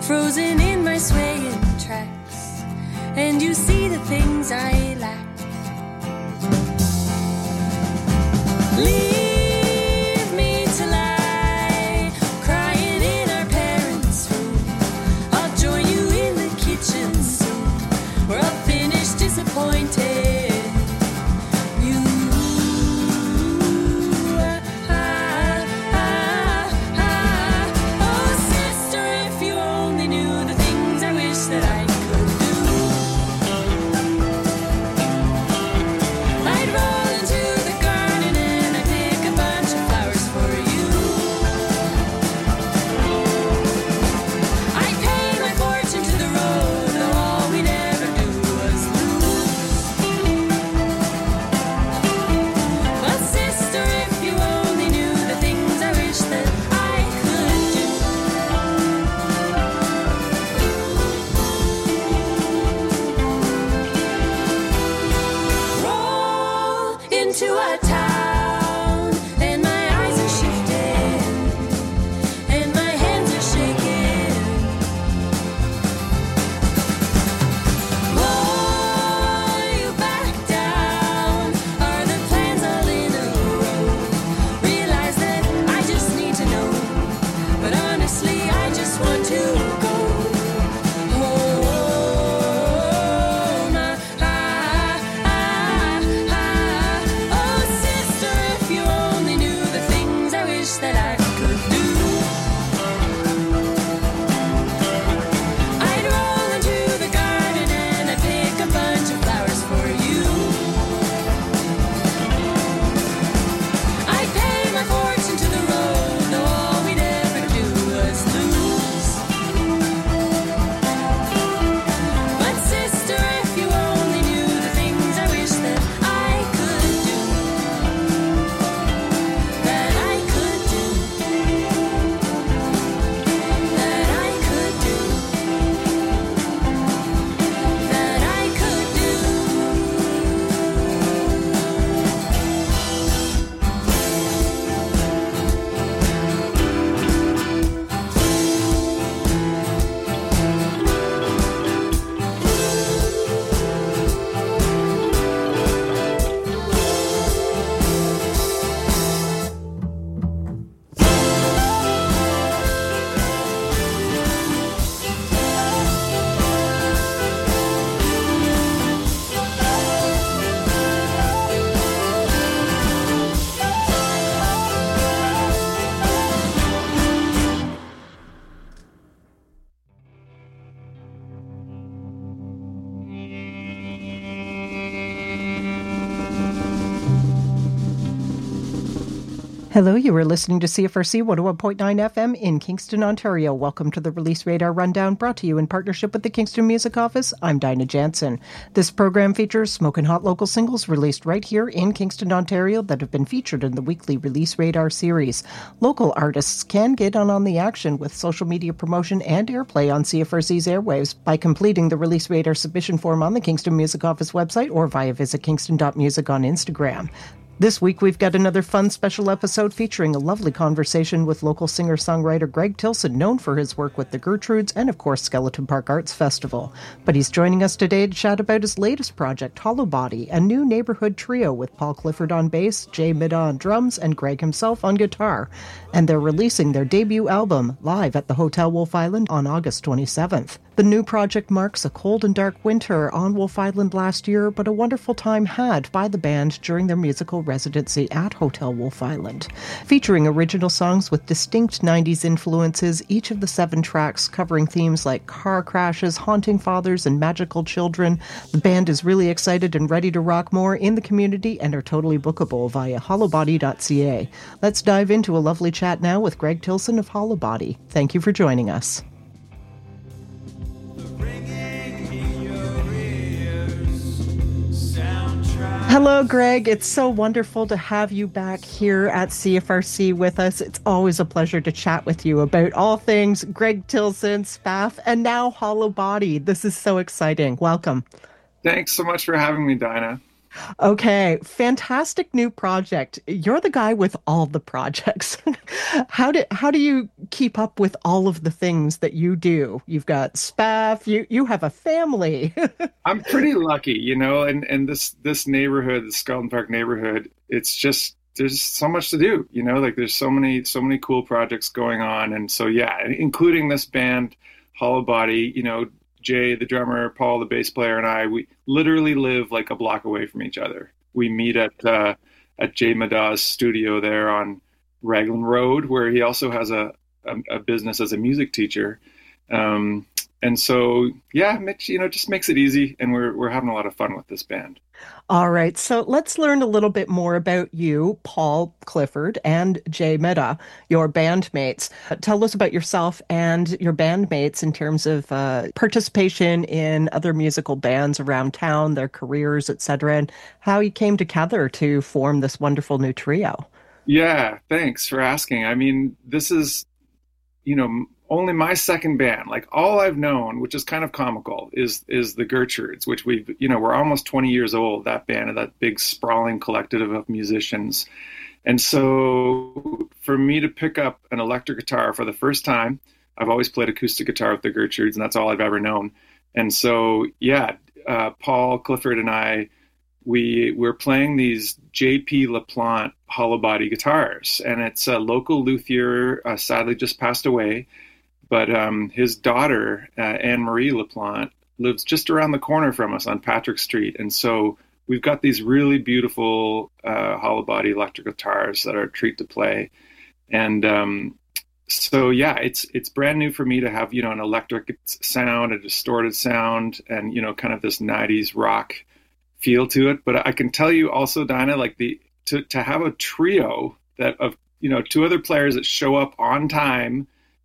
frozen in my swaying tracks, and you see the things I lack. Leave me to lie, crying in our parents' room. I'll join you in the kitchen soon, where I'll finish disappointed. Hello, you are listening to CFRC 101.9 FM in Kingston, Ontario. Welcome to the Release Radar Rundown, brought to you in partnership with the Kingston Music Office. I'm Dinah Jansen. This program features smoking hot local singles released right here in Kingston, Ontario that have been featured in the weekly Release Radar series. Local artists can get on the action with social media promotion and airplay on CFRC's airwaves by completing the Release Radar submission form on the Kingston Music Office website or via visit kingston.music on Instagram. This week, we've got another fun special episode featuring a lovely conversation with local singer-songwriter Greg Tilson, known for his work with the Gertrudes and, of course, Skeleton Park Arts Festival. But he's joining us today to chat about his latest project, Hollow Body, a new neighborhood trio with Paul Clifford on bass, Jay Midda on drums, and Greg himself on guitar. And they're releasing their debut album live at the Hotel Wolf Island on August 27th. The new project marks a cold and dark winter on Wolf Island last year, but a wonderful time had by the band during their musical residency at Hotel Wolf Island. Featuring original songs with distinct 90s influences, each of the 7 tracks covering themes like car crashes, haunting fathers, and magical children, the band is really excited and ready to rock more in the community and are totally bookable via hollowbody.ca. Let's dive into a lovely chat now with Greg Tilson of Hollow Body. Thank you for joining us. Hello, Greg. It's so wonderful to have you back here at CFRC with us. It's always a pleasure to chat with you about all things Greg Tilson, Spaff, and now Hollow Body. This is so exciting. Welcome. Thanks so much for having me, Dinah. Okay, fantastic new project. You're the guy with all the projects. How do you keep up with all of the things that you do? You've got staff, you have a family. I'm pretty lucky, and this neighborhood, the Skelton Park neighborhood, it's just there's so much to do, like there's so many cool projects going on, and so yeah, including this band, Hollow Body, Jay, the drummer, Paul, the bass player, and I, we literally live like a block away from each other. We meet at Jay Madaw's studio there on Raglan Road, where he also has a business as a music teacher. Um, and so, yeah, Mitch, just makes it easy, and we're having a lot of fun with this band. All right, so let's learn a little bit more about you, Paul Clifford, and Jay Meda, your bandmates. Tell us about yourself and your bandmates in terms of participation in other musical bands around town, their careers, etc., and how you came together to form this wonderful new trio. Yeah, thanks for asking. I mean, this is only my second band. Like all I've known, which is kind of comical, is the Gertrudes, which we're almost 20 years old, that band, that big sprawling collective of musicians. And so for me to pick up an electric guitar for the first time, I've always played acoustic guitar with the Gertrudes, and that's all I've ever known. And so, yeah, Paul Clifford and I, we're playing these J.P. LaPlante hollow body guitars, and it's a local luthier, sadly just passed away, but his daughter, Anne Marie LaPlante, lives just around the corner from us on Patrick Street, and so we've got these really beautiful hollow body electric guitars that are a treat to play, and so yeah, it's brand new for me to have an electric sound, a distorted sound, and kind of this '90s rock feel to it. But I can tell you also, Dinah, like to have a trio that of two other players that show up on time,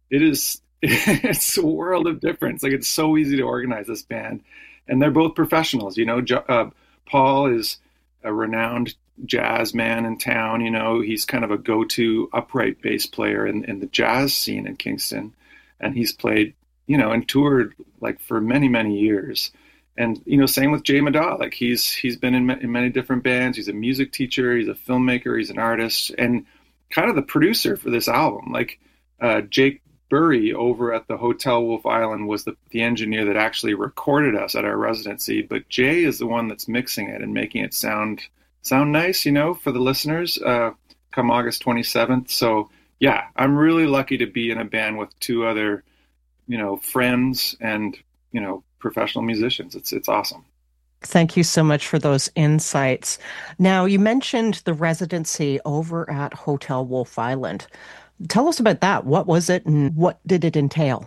it's a world of difference. Like it's so easy to organize this band, and they're both professionals. Paul is a renowned jazz man in town. He's kind of a go-to upright bass player in the jazz scene in Kingston, and he's played and toured like for many many years. And same with Jay Madaw. Like he's been in many different bands. He's a music teacher. He's a filmmaker. He's an artist, and kind of the producer for this album. Like Jake Burry over at the Hotel Wolf Island was the engineer that actually recorded us at our residency. But Jay is the one that's mixing it and making it sound nice, for the listeners. Come August 27th. So yeah, I'm really lucky to be in a band with two other friends and professional musicians. It's awesome. Thank you so much for those insights. Now, you mentioned the residency over at Hotel Wolf Island. Tell us about that. What was it and what did it entail?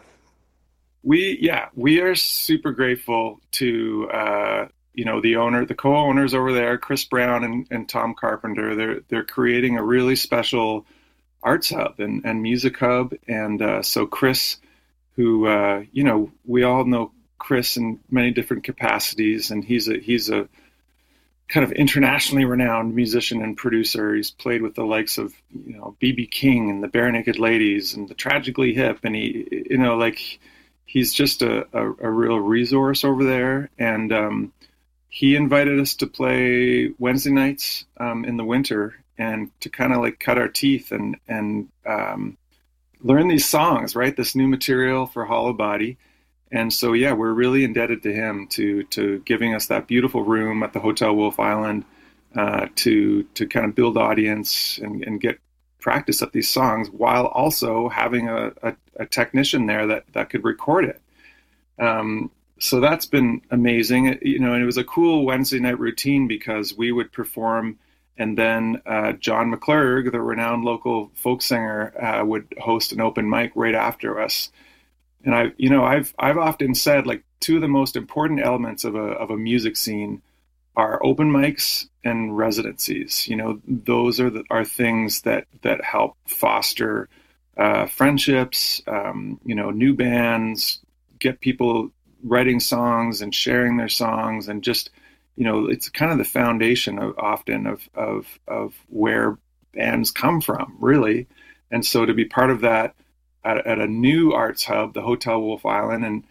We are super grateful to the co-owners over there, Chris Brown and Tom Carpenter. They're creating a really special arts hub and music hub. And so Chris, who we all know Chris in many different capacities, and he's a kind of internationally renowned musician and producer. He's played with the likes of B.B. King and the Bare Naked Ladies and the Tragically Hip, and he's just a real resource over there. And he invited us to play Wednesday nights in the winter and to kind of like cut our teeth and learn these songs, right? This new material for Hollow Body. And so, yeah, we're really indebted to him to giving us that beautiful room at the Hotel Wolf Island to kind of build audience and get practice at these songs while also having a technician there that could record it. So that's been amazing, and it was a cool Wednesday night routine because we would perform, and then John McClurg, the renowned local folk singer, would host an open mic right after us. And I've often said, like, two of the most important elements of a music scene are open mics and residencies. Those are things that help foster friendships, new bands, get people writing songs and sharing their songs, and just it's kind of the foundation of where bands come from, really. And so to be part of that at a new arts hub, the Hotel Wolf Island, and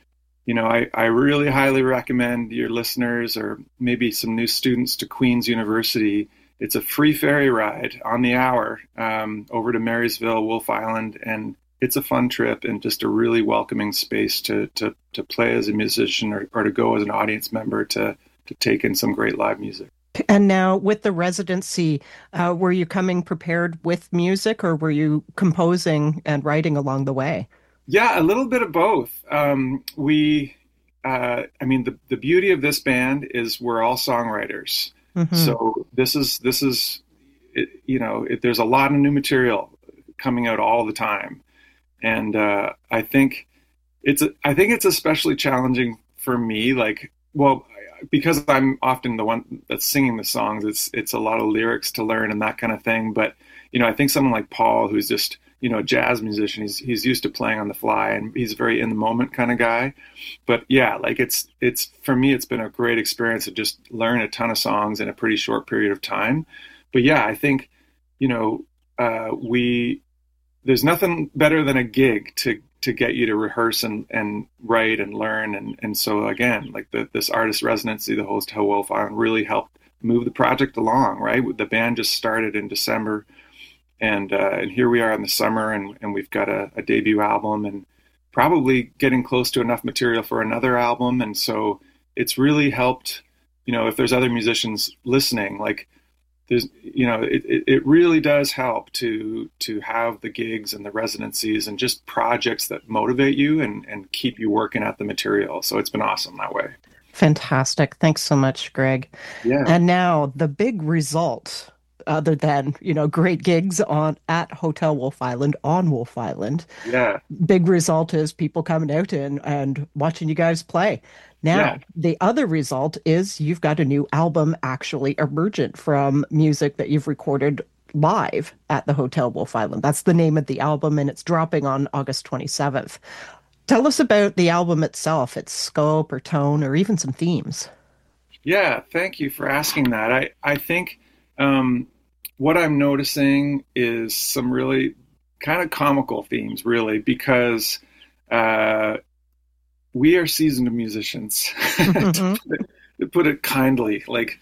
I really highly recommend your listeners or maybe some new students to Queen's University. It's a free ferry ride on the hour over to Marysville, Wolf Island, and it's a fun trip and just a really welcoming space to play as a musician or to go as an audience member to take in some great live music. And now with the residency, were you coming prepared with music or were you composing and writing along the way? Yeah, a little bit of both. The beauty of this band is we're all songwriters. Mm-hmm. So this is, there's a lot of new material coming out all the time. And I think it's especially challenging for me, because I'm often the one that's singing the songs. It's a lot of lyrics to learn and that kind of thing. But I think someone like Paul, who's just a jazz musician, he's used to playing on the fly and he's a very in the moment kind of guy. But yeah, it's for me, it's been a great experience to just learn a ton of songs in a pretty short period of time. But yeah, I think there's nothing better than a gig to get you to rehearse and write and learn. And so again, this artist residency, the Hotel Wolf Island, really helped move the project along, right? The band just started in December and here we are in the summer and we've got a debut album and probably getting close to enough material for another album. And so it's really helped, if there's other musicians listening, there's, it really does help to have the gigs and the residencies and just projects that motivate you and keep you working at the material. So it's been awesome that way. Fantastic. Thanks so much, Greg. Yeah. And now the big result, other than, great gigs at Hotel Wolf Island on Wolf Island. Yeah. Big result is people coming out and watching you guys play. Now, The other result is you've got a new album actually emergent from music that you've recorded live at the Hotel Wolf Island. That's the name of the album, and it's dropping on August 27th. Tell us about the album itself, its scope or tone, or even some themes. Yeah, thank you for asking that. I think what I'm noticing is some really kind of comical themes, really, because we are seasoned musicians, to put it kindly.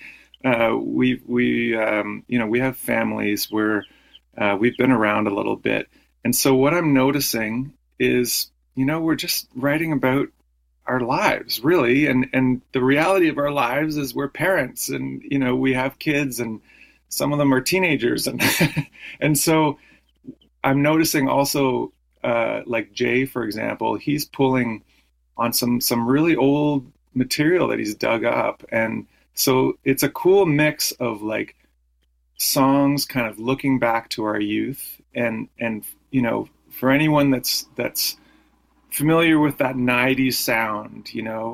We have families where we've been around a little bit, and so what I'm noticing is, we're just writing about our lives, really, and the reality of our lives is we're parents, and we have kids, and some of them are teenagers, and and so I'm noticing also, Jay, for example, he's pulling on some really old material that he's dug up. And so it's a cool mix of songs kind of looking back to our youth and for anyone that's familiar with that 90s sound,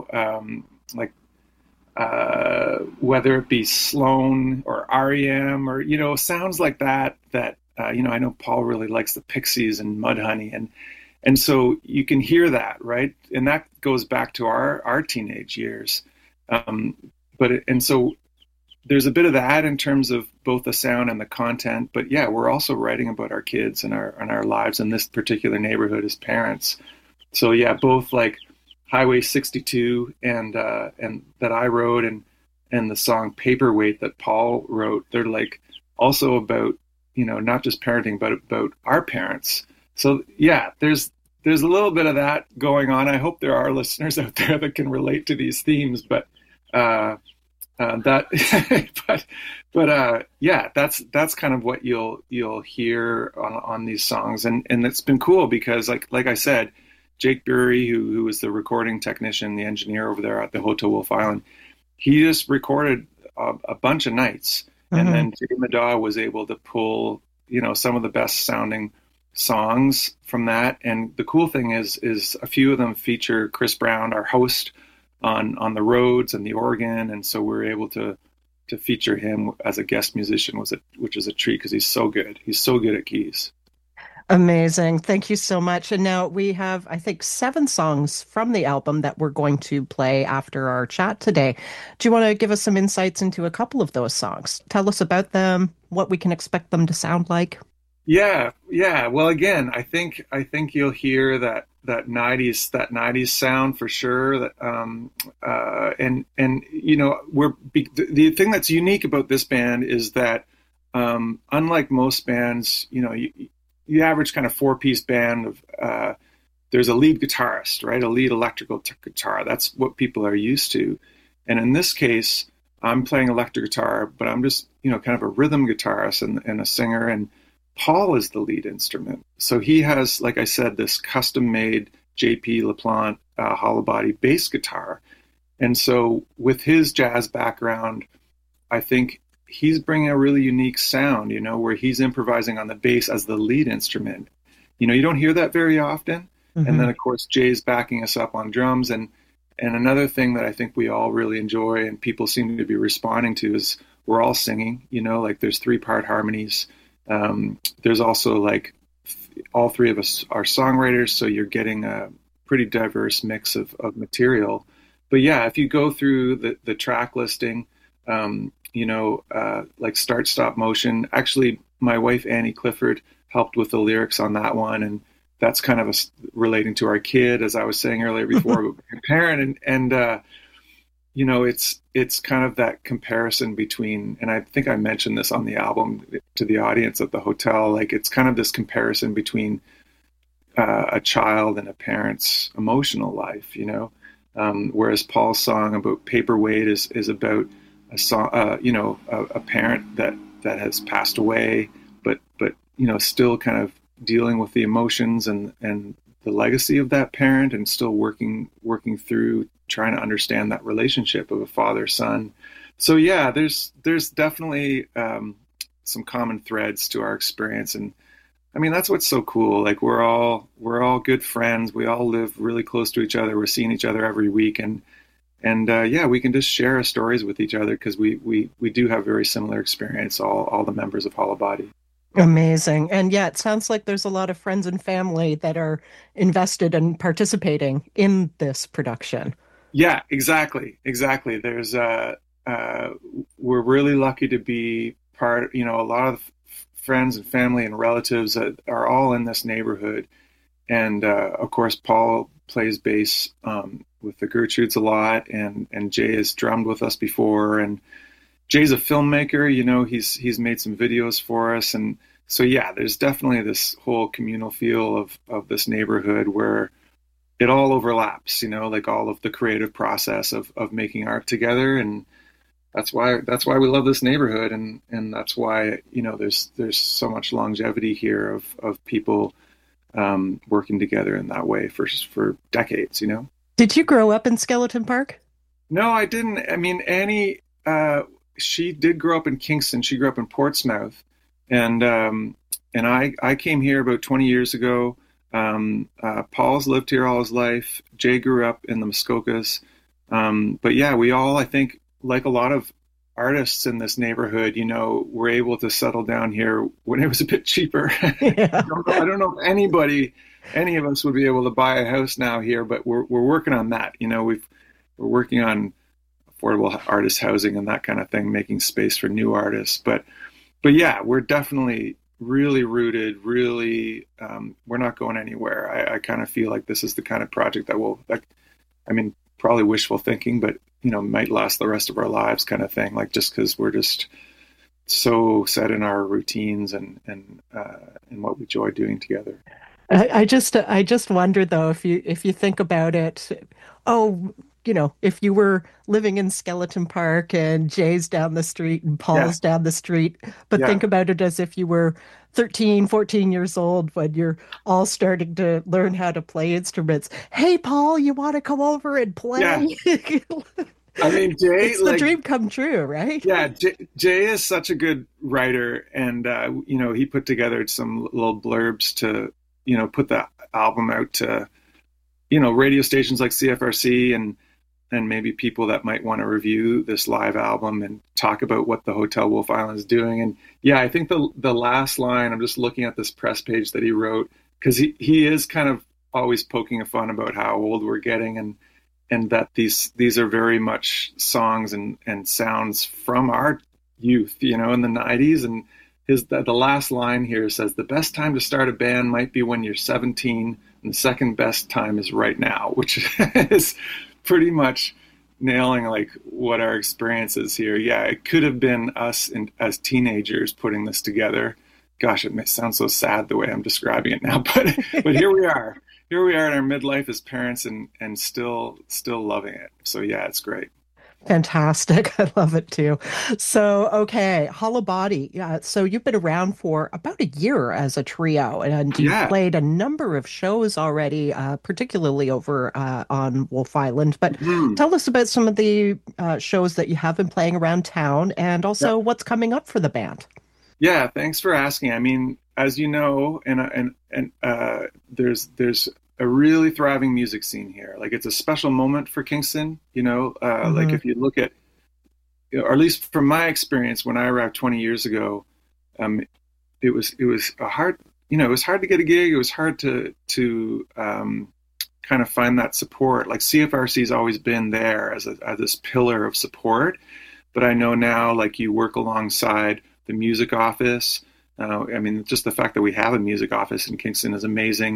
whether it be Sloan or REM or, sounds like that, I know Paul really likes the Pixies and Mudhoney and so you can hear that, right? And that goes back to our teenage years. So there's a bit of that in terms of both the sound and the content. But yeah, we're also writing about our kids and our lives in this particular neighborhood as parents. So yeah, both Highway 62 and that I wrote and the song Paperweight that Paul wrote, they're also about, not just parenting, but about our parents. So yeah, there's a little bit of that going on. I hope there are listeners out there that can relate to these themes, but yeah, that's kind of what you'll hear on these songs, and it's been cool because like I said, Jake Bury, who was the recording technician, the engineer over there at the Hotel Wolf Island, he just recorded a bunch of nights, and then Jay Madaw was able to pull some of the best sounding songs from that. And the cool thing is a few of them feature Chris Brown, our host, on the Rhodes and the organ, and so we're able to feature him as a guest musician, which is a treat because he's so good. He's so good at keys. Amazing. Thank you so much. And now we have, I think, 7 songs from the album that we're going to play after our chat today. Do you want to give us some insights into a couple of those songs? Tell us about them, what we can expect them to sound like. Yeah. Well, again, I think you'll hear that '90s sound for sure. And you know, the thing that's unique about this band is that unlike most bands, you know, you average kind of 4-piece band of there's a lead guitarist, right? A lead electrical guitar. That's what people are used to. And in this case, I'm playing electric guitar, but I'm just, you know, kind of a rhythm guitarist and a singer. And Paul is the lead instrument. So he has, like I said, this custom-made JP LaPlante hollow body bass guitar. And so with his jazz background, I think he's bringing a really unique sound, you know, where he's improvising on the bass as the lead instrument. You know, you don't hear that very often. Mm-hmm. And then, of course, Jay's backing us up on drums. And another thing that I think we all really enjoy and people seem to be responding to is we're all singing, you know, like there's 3-part harmonies. There's also like all 3 of us are songwriters, so you're getting a pretty diverse mix of material. But yeah, if you go through the track listing, you know, like Start Stop Motion, actually my wife Annie Clifford helped with the lyrics on that one, and that's kind of relating to our kid, as I was saying earlier before, but my parent, and you know, it's kind of that comparison between, and I think I mentioned this on the album to the audience at the hotel, like it's kind of this comparison between a child and a parent's emotional life, you know, whereas Paul's song about Paperweight is about a song, you know, a parent that has passed away, but you know, still kind of dealing with the emotions and the legacy of that parent, and still working through trying to understand that relationship of a father-son. So yeah, there's definitely some common threads to our experience, and I mean that's what's so cool. Like we're all good friends. We all live really close to each other. We're seeing each other every week, and yeah, we can just share our stories with each other because we do have very similar experience. All the members of Hollow Body. Amazing. And yeah, it sounds like there's a lot of friends and family that are invested and participating in this production. Yeah, exactly. There's we're really lucky to be part, you know, a lot of friends and family and relatives that are all in this neighborhood. And of course, Paul plays bass with the Gertrudes a lot, and Jay has drummed with us before, and Jay's a filmmaker, you know, he's made some videos for us. And so, yeah, there's definitely this whole communal feel of this neighborhood where it all overlaps, you know, like all of the creative process of making art together. And that's why we love this neighborhood. And that's why, you know, there's so much longevity here of people working together in that way for decades, you know. Did you grow up in Skeleton Park? No, I didn't. I mean, Annie, she did grow up in Kingston. She grew up in Portsmouth, and I came here about 20 years ago. Paul's lived here all his life. Jay grew up in the Muskokas, but yeah, we all, I think, like a lot of artists in this neighborhood, you know, were able to settle down here when it was a bit cheaper. Yeah. I don't know if any of us would be able to buy a house now here, but we're working on that. You know, we're working on affordable artist housing and that kind of thing, making space for new artists. But yeah, we're definitely really rooted, really, we're not going anywhere. I kind of feel like this is the kind of project that I mean, probably wishful thinking, but, you know, might last the rest of our lives kind of thing. Like, just because we're just so set in our routines and what we enjoy doing together. I just wonder though, if you think about it, you know, if you were living in Skeleton Park and Jay's down the street and Paul's down the street, but think about it as if you were 13, 14 years old when you're all starting to learn how to play instruments. Hey, Paul, you want to come over and play? Yeah. I mean, Jay, it's the dream come true, right? Yeah, Jay is such a good writer, and you know, he put together some little blurbs to, you know, put the album out to, you know, radio stations like CFRC and maybe people that might want to review this live album and talk about what the Hotel Wolf Island is doing. And yeah, I think the last line, I'm just looking at this press page that he wrote, because he is kind of always poking fun about how old we're getting, and that these are very much songs and sounds from our youth, you know, in the 90s. And the last line here says, "The best time to start a band might be when you're 17, And the second best time is right now, which is pretty much nailing like what our experience is here. Yeah, it could have been us as teenagers putting this together. Gosh, it may sound so sad the way I'm describing it now, but here we are. Here we are in our midlife as parents and still loving it. So yeah, it's great. Fantastic. I love it too. So, okay, Hollow Body. Yeah, so you've been around for about a year as a trio, and you've Yeah. played a number of shows already, particularly over on Wolf Island. But Mhm. tell us about some of the shows that you have been playing around town, and Yeah. also what's coming up for the band. Yeah, thanks for asking. I mean, as you know, there's a really thriving music scene here. Like it's a special moment for Kingston. Like Hmm. if you look at, or at least from my experience when I arrived 20 years ago, um, it was a hard, it was hard to get a gig. It was hard to kind of find that support. Like CFRC's always been there as this pillar of support, but I know now, like you work alongside the music office. I mean, just the fact that we have a music office in Kingston is amazing,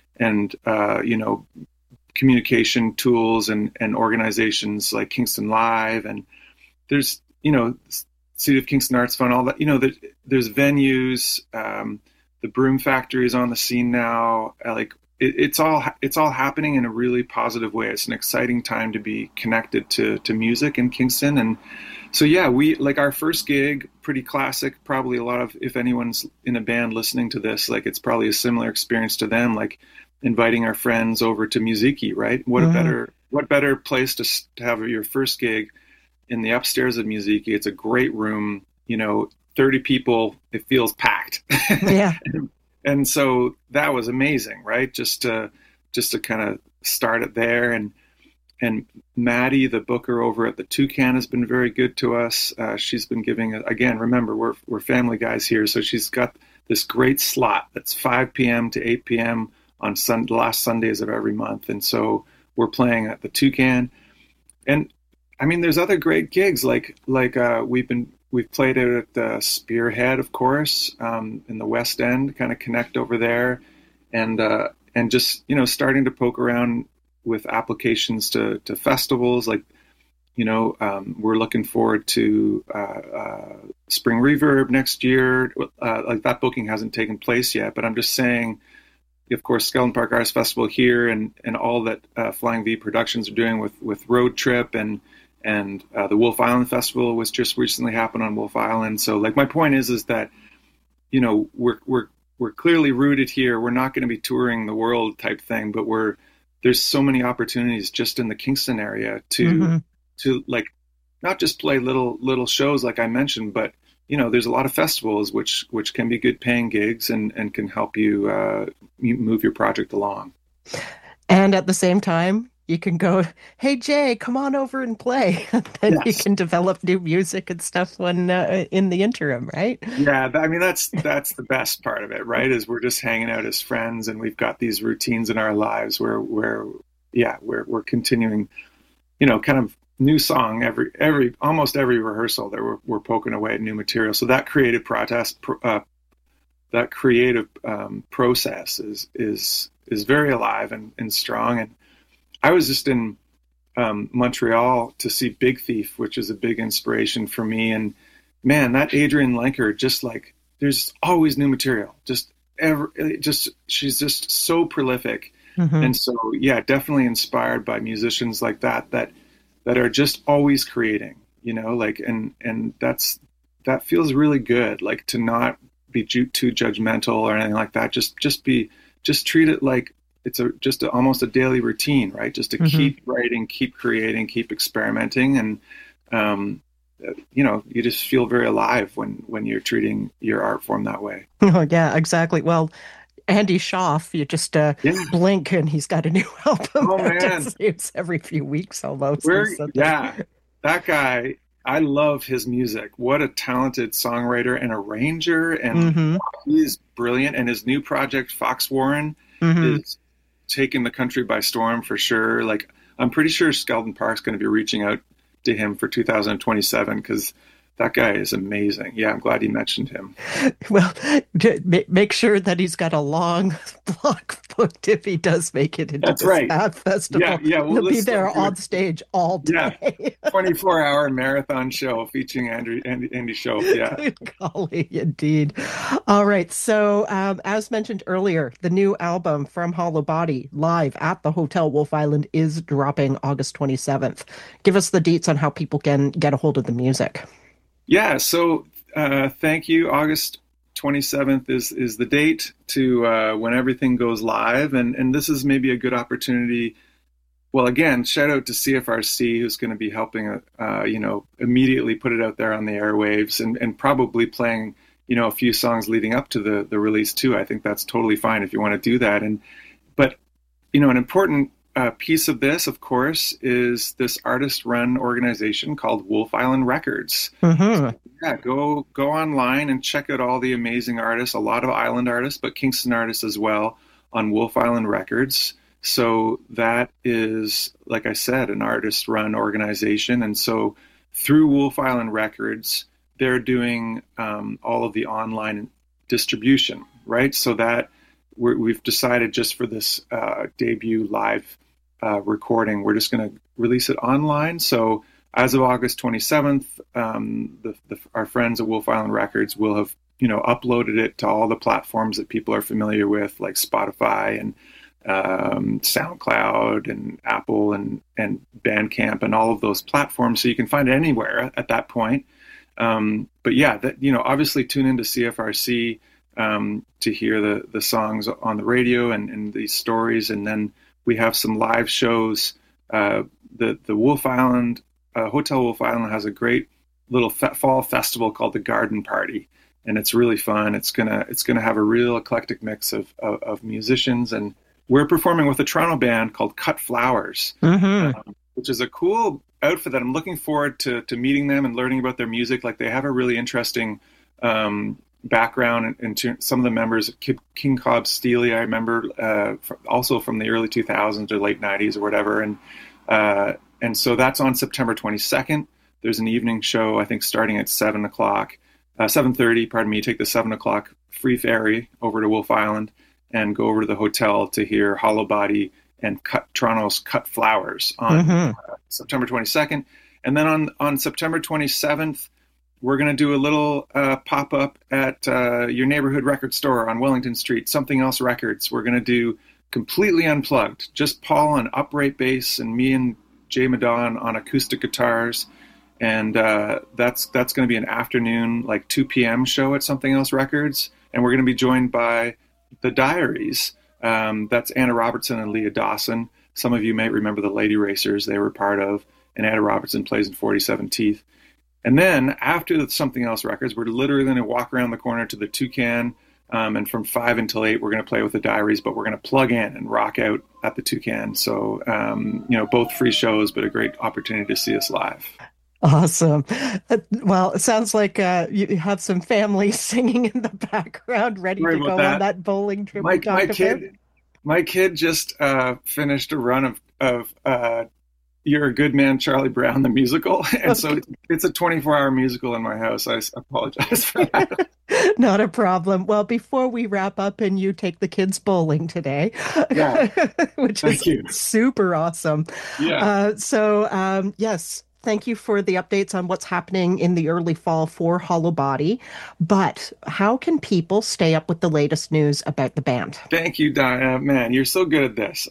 and communication tools and organizations like Kingston Live, and there's City of Kingston Arts Fund, all that. There's venues. The Broom Factory is on the scene now. It's all happening in a really positive way. It's an exciting time to be connected to music in Kingston. And so yeah, we like our first gig, pretty classic. Probably a lot of, if anyone's in a band listening to this, like it's probably a similar experience to them, like inviting our friends over to Muziki, right? What better place to have your first gig in the upstairs of Muziki? It's a great room, 30 people, it feels packed. Yeah. And so that was amazing, right? Just to kind of start it there. And Maddie, the booker over at the Toucan, has been very good to us. She's been giving, again, remember, we're family guys here. So she's got this great slot that's 5 p.m. to 8 p.m. on the last Sundays of every month. And so we're playing at the Toucan. And I mean, there's other great gigs like we've played it at the Spearhead, of course, in the West End, kind of connect over there, and just starting to poke around with applications to festivals. Like we're looking forward to Spring Reverb next year. Like that booking hasn't taken place yet, but I'm just saying. Of course, Skeleton Park Arts Festival here, and all that Flying V Productions are doing with Road Trip and the Wolf Island Festival, was just recently happened on Wolf Island. So, like, my point is that we're clearly rooted here. We're not going to be touring the world type thing, but there's so many opportunities just in the Kingston area to like not just play little shows like I mentioned, but there's a lot of festivals which can be good paying gigs and can help you move your project along. And at the same time, you can go, hey, Jay, come on over and play. And then you Yes. can develop new music and stuff when in the interim, right? Yeah, I mean that's the best part of it, right? Is we're just hanging out as friends, and we've got these routines in our lives where we're continuing, kind of new song every almost every rehearsal that we're poking away at new material. So that creative process is very alive and strong. And I was just in Montreal to see Big Thief, which is a big inspiration for me. And man, that Adrienne Lenker, just like there's always new material. She's just so prolific. Hmm. And so yeah, definitely inspired by musicians like that are just always creating. And that feels really good. Like to not be too judgmental or anything like that. Just treat it like it's almost a daily routine, right? Just to keep writing, keep creating, keep experimenting, and you just feel very alive when you're treating your art form that way. Oh, yeah, exactly. Well, Andy Schaaf, you just Yeah. blink and he's got a new album Oh out. man, It seems every few weeks almost. yeah, that guy. I love his music. What a talented songwriter and arranger, and Hmm. he's brilliant. And his new project, Fox Warren, Hmm. is taking the country by storm for sure. Like I'm pretty sure Skeleton Park's going to be reaching out to him for 2027 because That guy is amazing. Yeah, I'm glad you mentioned him. Well, make sure that he's got a long block booked if he does make it into That's this right. Bath Festival. Yeah. Well, he'll be there on stage all day. Yeah, 24-hour marathon show featuring Andy Shope. Yeah. Good golly, indeed. All right. So, as mentioned earlier, the new album from Hollow Body live at the Hotel Wolf Island is dropping August 27th. Give us the deets on how people can get a hold of the music. Yeah, so thank you. August 27th is the date to when everything goes live, and this is maybe a good opportunity. Well, again, shout out to CFRC, who's going to be helping, immediately put it out there on the airwaves, and probably playing, a few songs leading up to the release too. I think that's totally fine if you want to do that. But an important piece of this, of course, is this artist-run organization called Wolf Island Records. Mm-hmm. So, yeah, go online and check out all the amazing artists, a lot of island artists, but Kingston artists as well, on Wolf Island Records. So that is, like I said, an artist-run organization. And so through Wolf Island Records, they're doing all of the online distribution, right? So that we've decided just for this debut live recording, we're just going to release it online. So as of August 27th, our friends at Wolf Island Records will have, uploaded it to all the platforms that people are familiar with, like Spotify and SoundCloud and Apple and Bandcamp and all of those platforms. So you can find it anywhere at that point. But yeah, obviously tune into CFRC to hear the songs on the radio and these stories. And then we have some live shows. The Wolf Island, Hotel Wolf Island has a great little fall festival called the Garden Party. And it's really fun. It's gonna have a real eclectic mix of musicians, and we're performing with a Toronto band called Cut Flowers, which is a cool outfit that I'm looking forward to meeting them and learning about their music. Like, they have a really interesting background into some of the members of King Cobb Steely. I remember also from the early 2000s or late 90s or whatever, and so that's on September 22nd. There's an evening show, I think, starting at 7:30. Pardon me. Take the 7 o'clock free ferry over to Wolf Island and go over to the hotel to hear Hollow Body and Toronto's Cut Flowers on September 22nd. And then on September 27th, we're going to do a little pop-up at your neighborhood record store on Wellington Street, Something Else Records. We're going to do completely unplugged, just Paul on upright bass and me and Jay Madon on acoustic guitars. And that's going to be an afternoon, like 2 p.m. show at Something Else Records. And we're going to be joined by the Diaries. That's Anna Robertson and Leah Dawson. Some of you may remember the Lady Racers they were part of. And Anna Robertson plays in 47 Teeth. And then after the Something Else Records, we're literally going to walk around the corner to the Toucan. And from 5 until 8, we're going to play with the Diaries, but we're going to plug in and rock out at the Toucan. So, both free shows, but a great opportunity to see us live. Awesome. Well, it sounds like you have some family singing in the background, ready to go on that bowling trip. My kid just finished a run of You're a Good Man, Charlie Brown, the musical. And so it's a 24-hour musical in my house. I apologize for that. Not a problem. Well, before we wrap up and you take the kids bowling today, which is super awesome. Yeah. Yes. Thank you for the updates on what's happening in the early fall for Hollow Body. But how can people stay up with the latest news about the band? Thank you, Diana. Man, you're so good at this.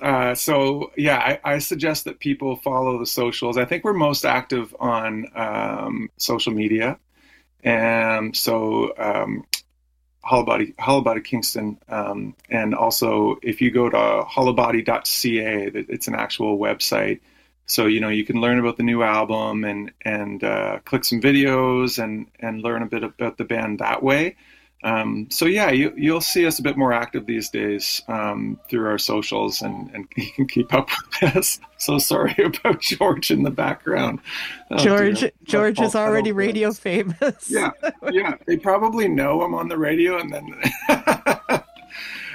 I suggest that people follow the socials. I think we're most active on social media. And so Hollow Body Kingston. And also, if you go to hollowbody.ca, it's an actual website. So, you can learn about the new album and click some videos and learn a bit about the band that way. You'll see us a bit more active these days through our socials, and you can keep up with us. So sorry about George in the background. George is already radio famous. Yeah. They probably know I'm on the radio, and then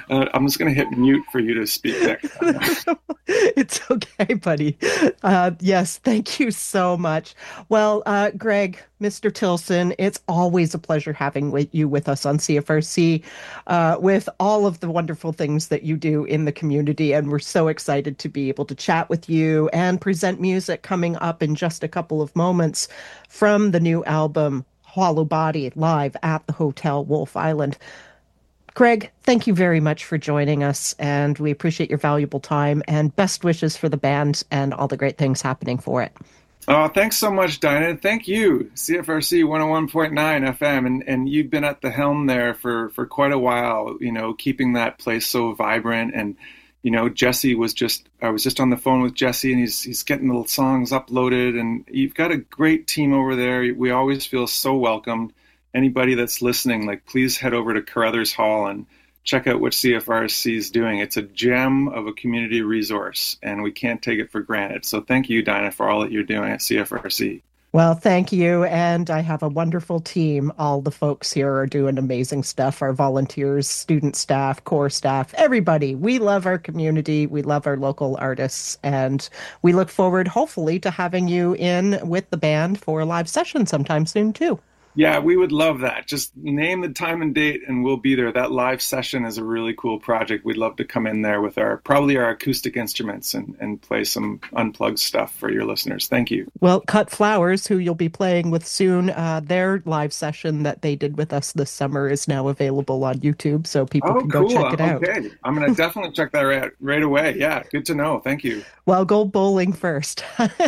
I'm just going to hit mute for you to speak next time. It's okay, buddy. Yes, thank you so much. Well, Greg, Mr. Tilson, it's always a pleasure having you with us on CFRC, with all of the wonderful things that you do in the community. And we're so excited to be able to chat with you and present music coming up in just a couple of moments from the new album, Hollow Body, live at the Hotel Wolf Island. Greg, thank you very much for joining us, and we appreciate your valuable time, and best wishes for the band and all the great things happening for it. Oh, thanks so much, Dinah. Thank you, CFRC 101.9 FM, and you've been at the helm there for quite a while, keeping that place so vibrant. And, Jesse I was just on the phone with Jesse, and he's getting the songs uploaded, and you've got a great team over there. We always feel so welcomed. Anybody that's listening, please head over to Carruthers Hall and check out what CFRC is doing. It's a gem of a community resource, and we can't take it for granted. So thank you, Dinah, for all that you're doing at CFRC. Well, thank you, and I have a wonderful team. All the folks here are doing amazing stuff, our volunteers, student staff, core staff, everybody. We love our community, we love our local artists, and we look forward, hopefully, to having you in with the band for a live session sometime soon, too. Yeah, we would love that. Just name the time and date and we'll be there. That live session is a really cool project. We'd love to come in there with probably our acoustic instruments and play some unplugged stuff for your listeners. Thank you. Well, Cut Flowers, who you'll be playing with soon, their live session that they did with us this summer is now available on YouTube, so people can go check it out. Okay, I'm going to definitely check that out right away. Yeah, good to know. Thank you. Well, go bowling first.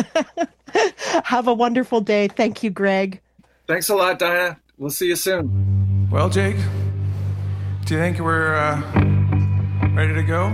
Have a wonderful day. Thank you, Greg. Thanks a lot, Dinah. We'll see you soon. Well, Jake, do you think we're ready to go?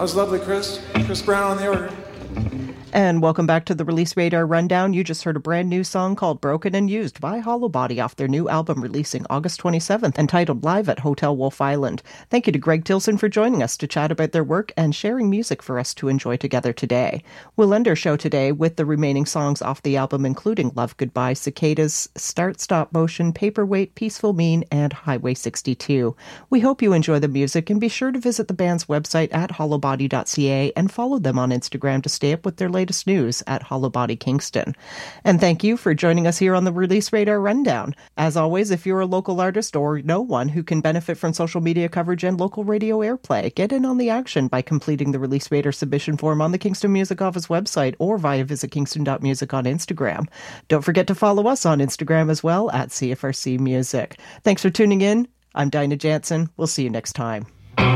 was lovely, Chris. Chris Brown on the organ. And welcome back to the Release Radar Rundown. You just heard a brand new song called Broken and Used by Hollow Body off their new album releasing August 27th, entitled Live at Hotel Wolf Island. Thank you to Greg Tilson for joining us to chat about their work and sharing music for us to enjoy together today. We'll end our show today with the remaining songs off the album, including Love Goodbye, Cicadas, Start Stop Motion, Paperweight, Peaceful Mean, and Highway 62. We hope you enjoy the music, and be sure to visit the band's website at hollowbody.ca and follow them on Instagram to stay up with their latest news at Hollow Body Kingston. And thank you for joining us here on the Release Radar Rundown. As always, if you're a local artist or know one who can benefit from social media coverage and local radio airplay, get in on the action by completing the Release Radar submission form on the Kingston Music Office website or via visitkingston.music on Instagram. Don't forget to follow us on Instagram as well at CFRC Music. Thanks for tuning in. I'm Dinah Jansen. We'll see you next time.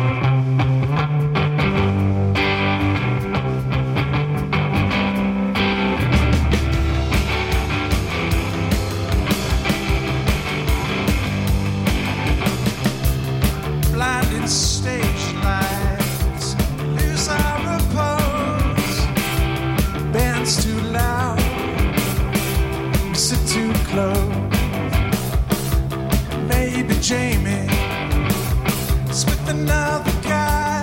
Stage lights lose our repose. Band's too loud, we sit too close. Maybe Jamie is with another guy.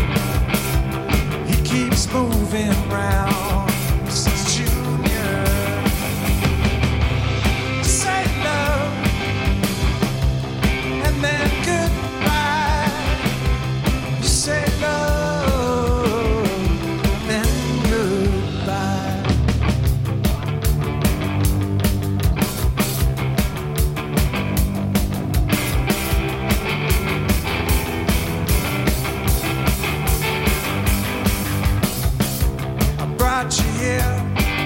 He keeps moving round since Junior. Say love and then goodbye. Say love, then goodbye. I brought you here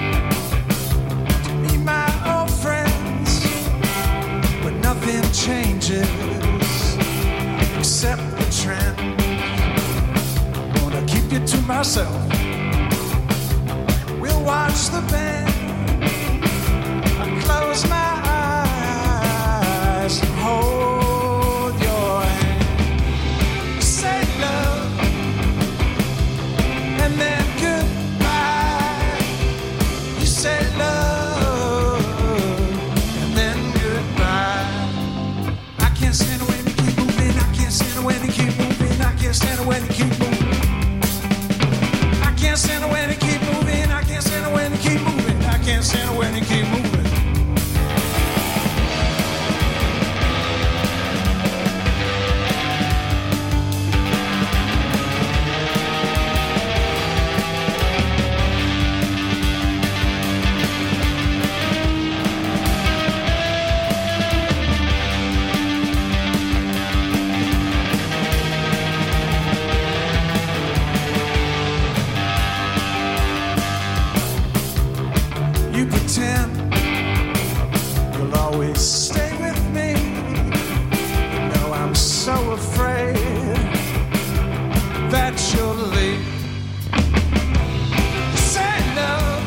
to meet my old friends, but nothing changes except the trend. Keep you to myself. We'll watch the band. I close my eyes and hold your hand. Say love and then goodbye. You say love and then goodbye. I can't stand away to keep moving. I can't stand away to keep moving. I can't stand away to keep moving. I can't stand away to keep moving. I can't stand away to keep moving. I can't stand away to keep moving. You pretend you'll always stay with me. You know I'm so afraid that you'll leave. Say love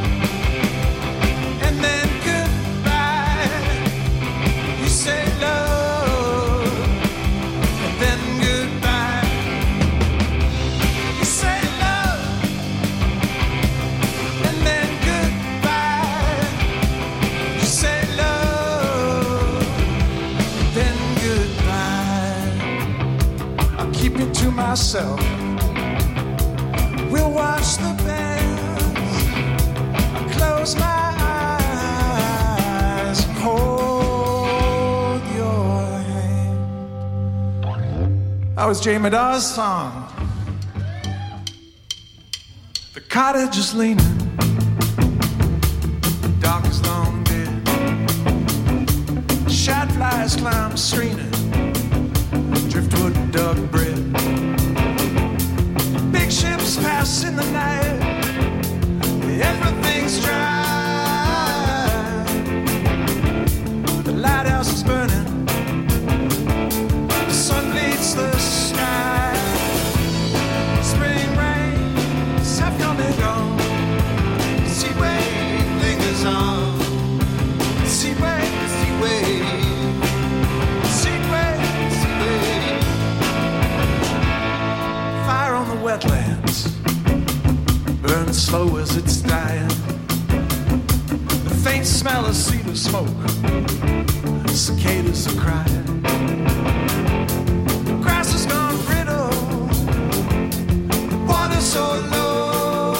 and then goodbye. You say love and then goodbye. You say love and then goodbye. Say love, then goodbye. I'll keep it to myself. We'll watch the bands. I'll close my eyes and hold your hand. That was Jay Madaw's song. The cottage is leaning. Dark is long dead. Shad flies climb screening. Driftwood dug bread. Big ships pass in the night. Everything's dry. The lighthouse is burning. The sun leads the sky. Spring rains have come and gone. Seaway lingers on. Seaway, seaway, seaway. burns slow as it's dying. The faint smell of cedar smoke, cicadas are crying. The grass has gone brittle, the water's so low.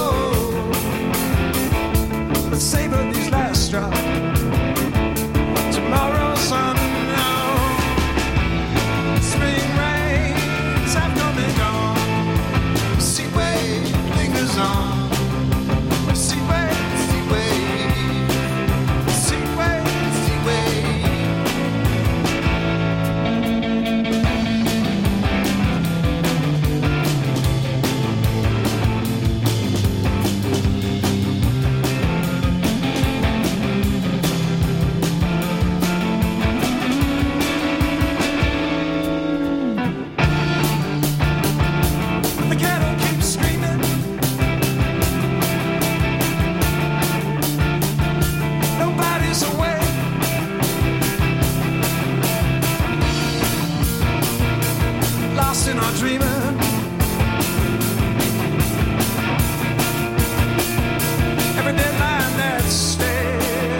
But savor these last drops, tomorrow's unknown. Spring rains have come and gone. Sea wave lingers on. Sea wave, sea wave, sea wave, sea wave. The cattle keep screaming. Nobody's awake. Lost in our dreaming. Every deadline that's stayed.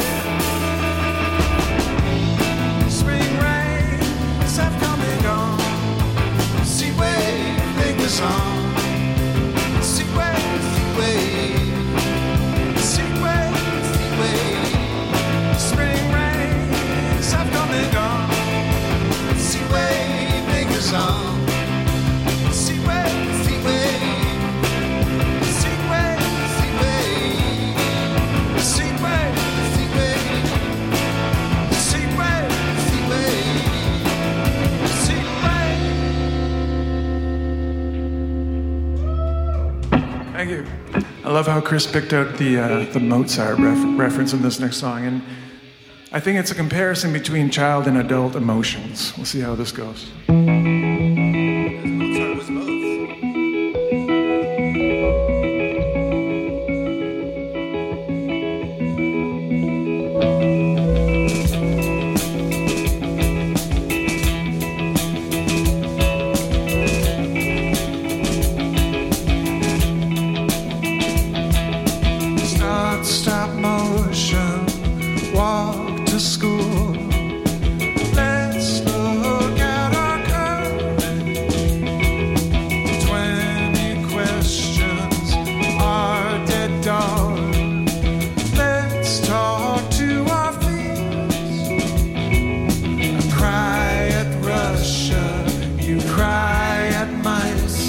Spring rains have come and gone. Sea wave lingers on. Sea wave, sea wave, sea wave, sea wave. Spring rains have come and gone. Sea wave lingers on. Sea wave, sea wave, sea wave, sea wave, sea wave, sea wave, sea wave, sea wave, sea wave. Thank you. I love how Chris picked out the Mozart reference in this next song, and I think it's a comparison between child and adult emotions. We'll see how this goes. Mozart was both. Start, stop motion, walk to school. Let's look at our courage. 20 questions are dead dog. Let's talk to our fears. I cry at Russia, you cry at mice.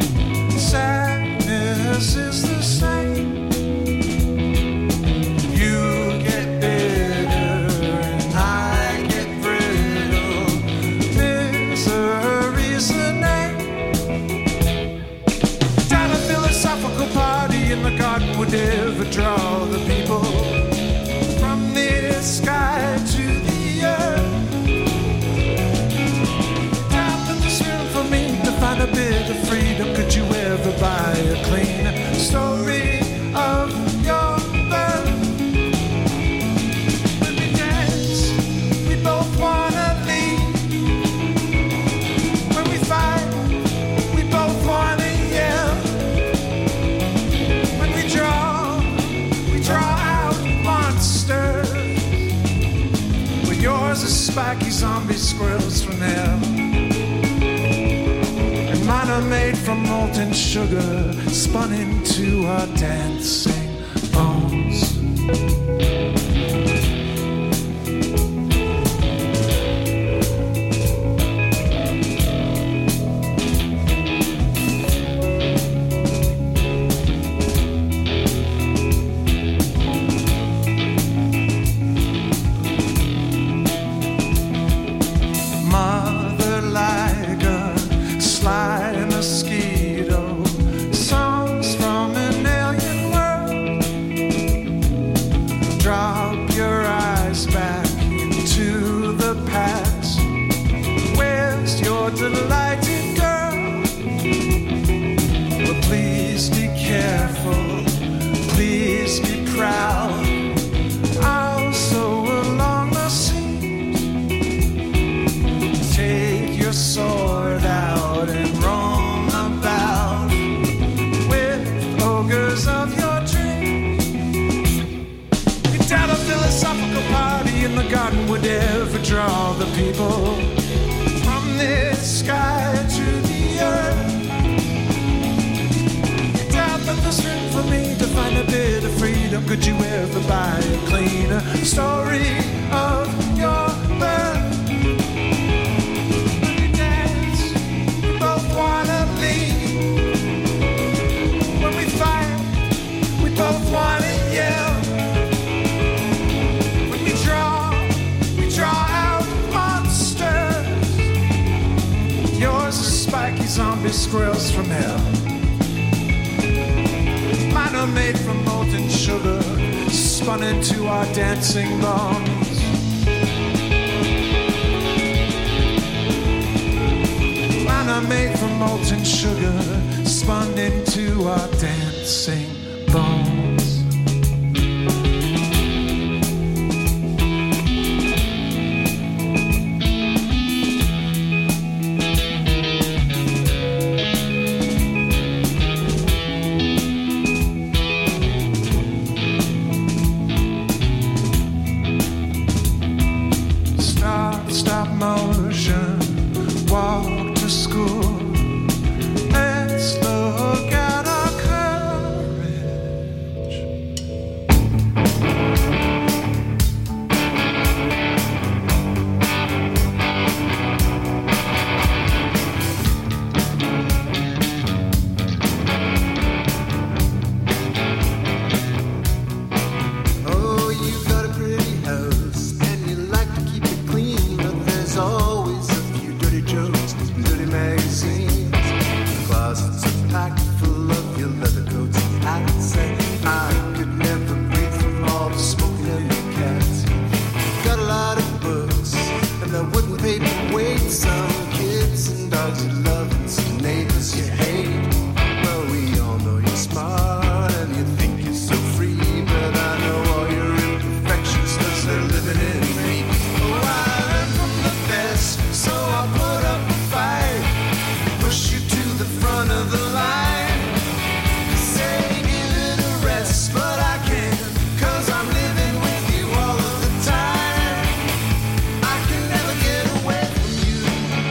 Sadness is the same. You get bitter and I get brittle. Misery's the name. At a philosophical party in the garden would never draw the people from the sky to the earth. Tap in the spirit for me to find a bit of freedom. Could you ever buy a clean story of your birth? When we dance, we both wanna leave. When we fight, we both wanna yell. When we draw out monsters. Well, yours are spiky zombie squirrels from hell. And mine are made from molten sugar, spun into our dancing bones. Mother like a sly mosquito, songs from an alien world. Drop your eyes back into the past. Where's your delighted girl? But please be careful, please be proud. Also along the sea, take your sword out and roam about with ogres garden would ever draw the people from this sky to the earth. You doubt that there's room for me to find a bit of freedom. Could you ever buy a cleaner story of your birth? When we dance, we both wanna leave. When we fight, we both wanna yell. When we draw out monsters. Yours are spiky zombie squirrels from hell. Mine are made from molten sugar, spun into our dancing bones. Mine are made from molten sugar, spun into our dancing bones. Stop motion, walk to school. Let's look at our courage. Oh, you've got a pretty house and you like to keep it clean, but there's always a few dirty jokes and dirty magazines. The closets are packed full of your leather coats and hats, and I could never breathe from all the smoke and your cats. Got a lot of books and the wooden paper weight, some kids and dogs you love and some neighbors you hate. Well, we all know you're smart and you think you're so free, but I know all your imperfections 'cause they're living in me. Oh, I learned from the best, so I put up a fight, push you to the front of the line. Say give it a rest, but I can't, 'cause I'm living with you all of the time. I can never get away from you.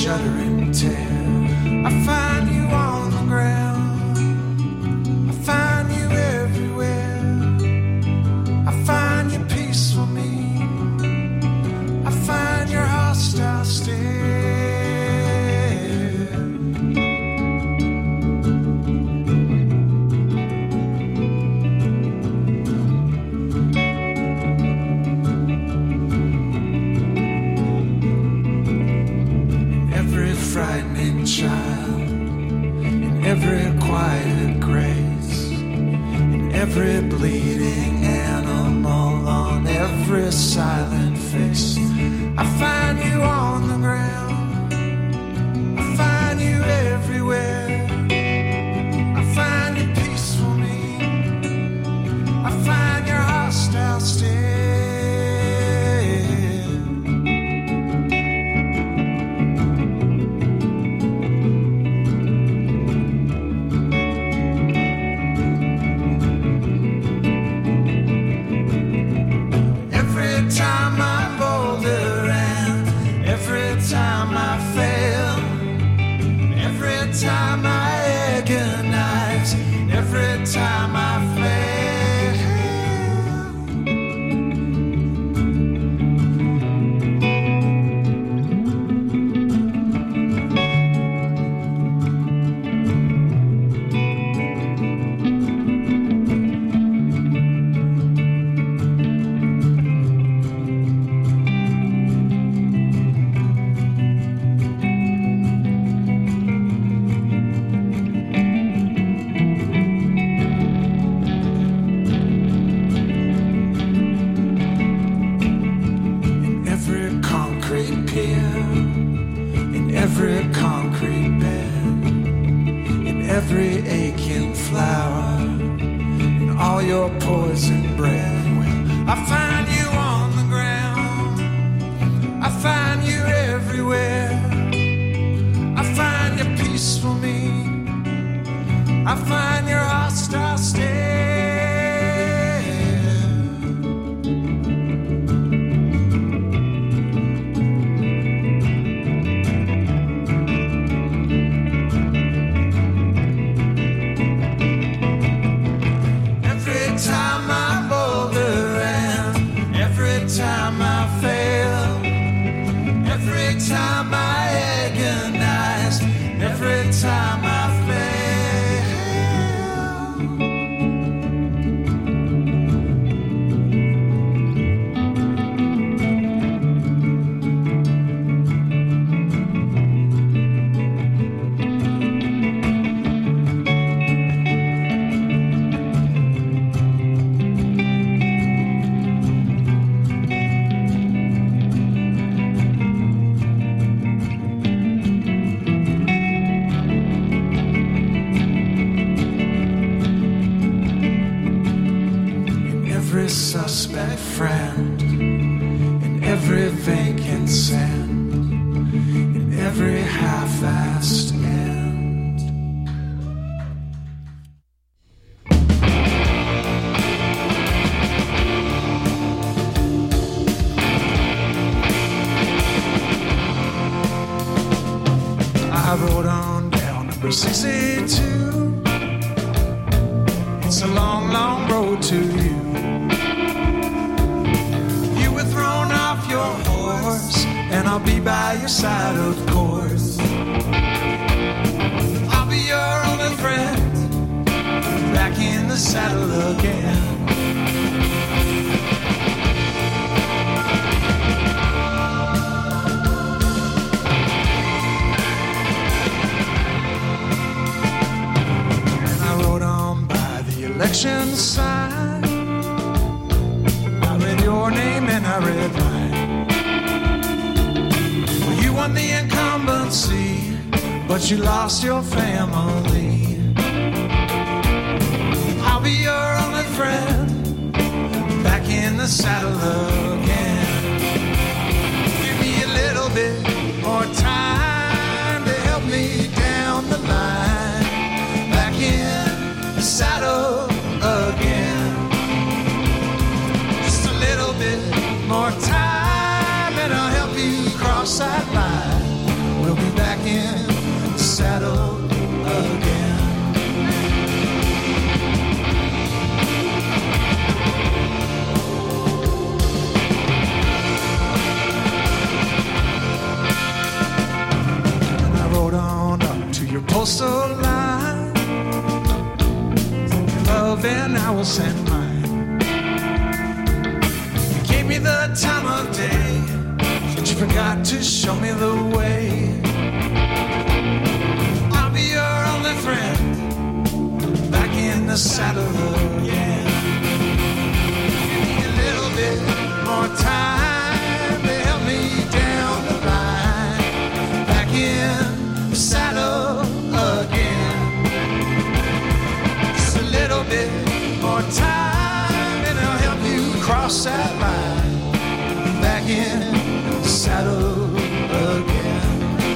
shuddering tear. I find you on the ground. I find you everywhere. I find you peaceful me. I find your hostile stare. Every frightening child, in every quiet grace, in every bleeding animal, on every silent face, I find you on the ground. I find you everywhere. I find you peaceful me. I find your hostile stare. Every time I boulder and every time I fail, every time I agonize, every time I fail. Every concrete pier, in every concrete bed, in every aching flower, in all your poison breath. Well, I find you on the ground. I find you everywhere. I find you peaceful me. I find your hostile stare. Every time I boulder and every time I fail, every time I agonize, every time I fail. Every suspect friend, in every vacant sand, in every half-assed end. I rode on down number 62. It's a long, long road to you. You were thrown off your horse, and I'll be by your side, of course. I'll be your only friend, back in the saddle again. And I rode on by the election sign. I read your name and I read mine. Well, you won the incumbency, but you lost your family. I'll be your only friend, back in the saddle again. Give me a little bit more time to help me down the line, back in the saddle again. Just a little bit more time and I'll help you cross that line. We'll be back yours and mine. You gave me the time of day, but you forgot to show me the way. I'll be your only friend, back in the saddle again. You need a little bit more time to help me down the line, back in the saddle again. Just a little bit more time and I'll help you cross that line, back in the saddle again.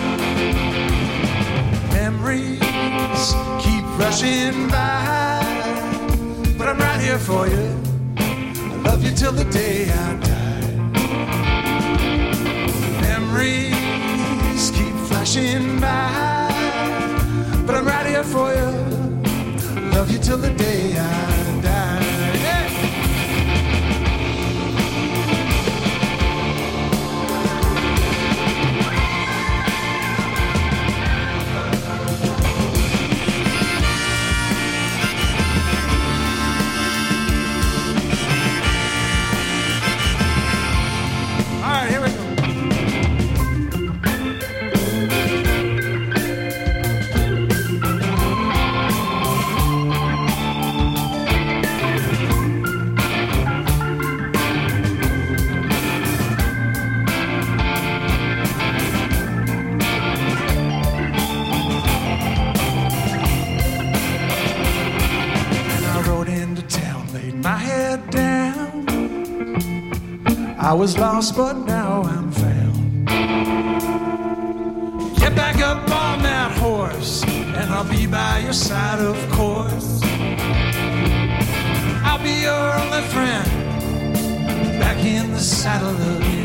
Memories keep rushing by, but I'm right here for you. I love you till the day I die. Memories keep flashing by, but I'm right here for you. Love you till the day I die. Yeah. All right, here we go. My head down, I was lost but now I'm found. Get back up on that horse and I'll be by your side, of course. I'll be your only friend, back in the saddle again.